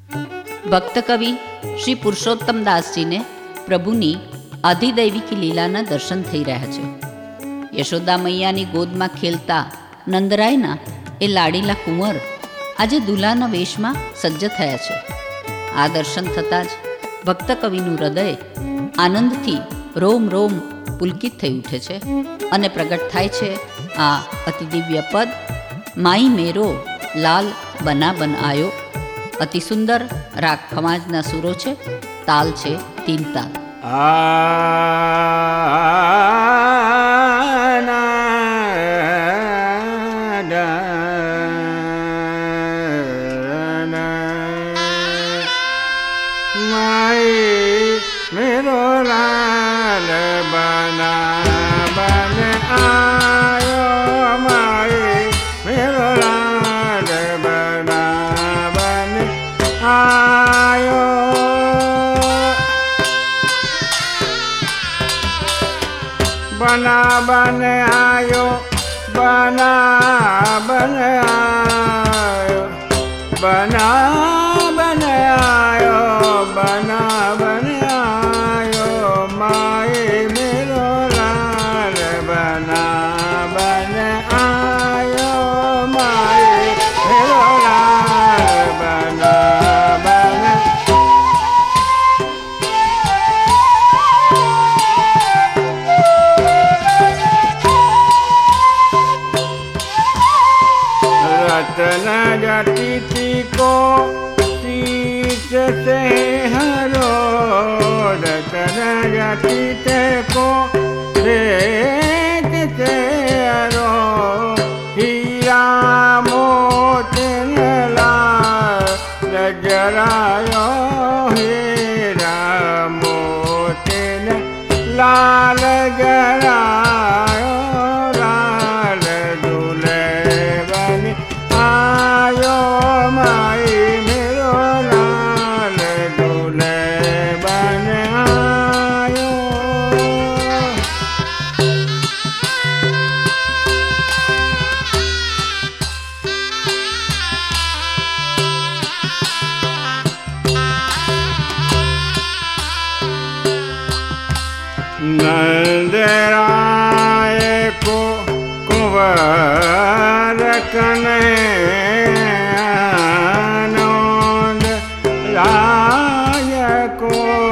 ભક્ત કવિ શ્રી પુરુષોત્તમ દાસજીને પ્રભુની આધિદૈવિકી લીલાના દર્શન થઈ રહ્યા છે. યશોદા મૈયાની ગોદમાં ખેલતા નંદરાયના એ લાડીલા કુંવર આજે દુલ્હાના વેશમાં સજ્જ થયા છે. આ દર્શન થતાં જ ભક્ત કવિનું હૃદય આનંદથી રોમ રોમ પુલકિત થઈ ઉઠે છે અને પ્રગટ થાય છે આ અતિ દિવ્ય પદ માઈ મેરો લાલ બના બન આયો. અતિ સુંદર રાગ ખમાજના સુરો છે, તાલ છે તીન તાલ. मेरो लाल बना बन आयो, माई मेरो लाल बना बन आयो. बना बन आयो, बना बन आयो, बना बन आयो, बना बन आयो, माई मेरो लाल बना बन आयो, माई मेरो लाल बना बन. रतन जटिति को शीश से हरो, रतन जटिते को शीश से हरो, हीरा मोतिन लाल जरायो, हीरा मोतिन लाल जरायो, लाल दूल्हे बन आयो, माई मेरो लाल दूल्हे बन आयो. नंदराय को कुंवर कन्हैया, राय को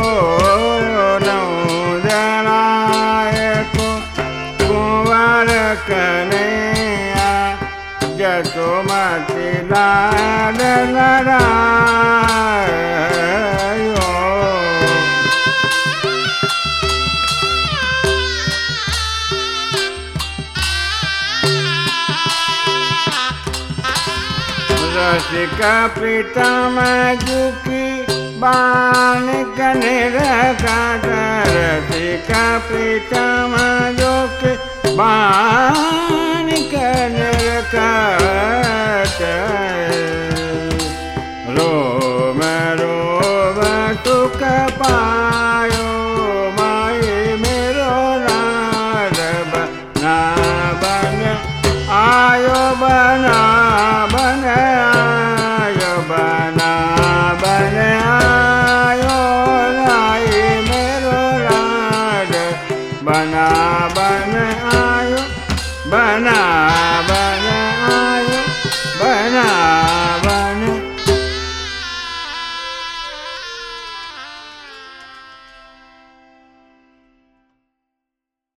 नंदराय को कुंवर कन्हैया, जसोमती लाल लड़ायो. रसिका प्रीतम जुकी बाण कने रखा, रसिका प्रीतम जुकी बाण कने रखा.